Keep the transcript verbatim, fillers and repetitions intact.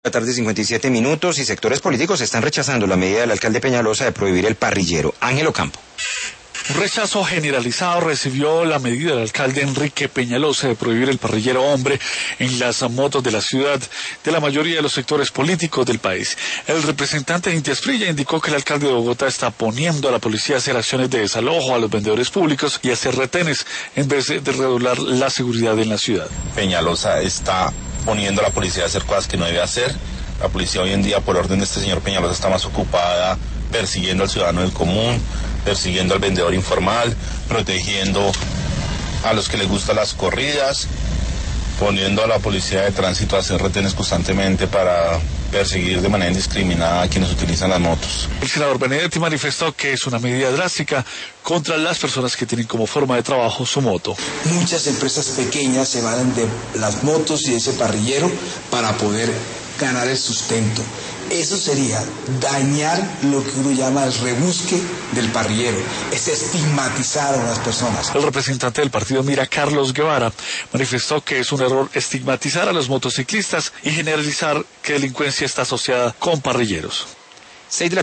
La tarde, cincuenta y siete minutos, y sectores políticos están rechazando la medida del alcalde Peñalosa de prohibir el parrillero. Ángel Ocampo. Un rechazo generalizado recibió la medida del alcalde Enrique Peñalosa de prohibir el parrillero hombre en las motos de la ciudad de la mayoría de los sectores políticos del país. El representante de Inti Asprilla indicó que el alcalde de Bogotá está poniendo a la policía a hacer acciones de desalojo a los vendedores públicos y hacer retenes en vez de redoblar la seguridad en la ciudad. Peñalosa está poniendo a la policía a hacer cosas que no debe hacer. La policía hoy en día, por orden de este señor Peñalosa, está más ocupada persiguiendo al ciudadano del común, persiguiendo al vendedor informal, protegiendo a los que les gustan las corridas, poniendo a la policía de tránsito a hacer retenes constantemente para perseguir de manera indiscriminada a quienes utilizan las motos. El senador Benedetti manifestó que es una medida drástica contra las personas que tienen como forma de trabajo su moto. Muchas empresas pequeñas se valen de las motos y de ese parrillero para poder ganar el sustento. Eso sería dañar lo que uno llama el rebusque del parrillero, es estigmatizar a las personas. El representante del partido Mira, Carlos Guevara, manifestó que es un error estigmatizar a los motociclistas y generalizar que delincuencia está asociada con parrilleros. Seis de la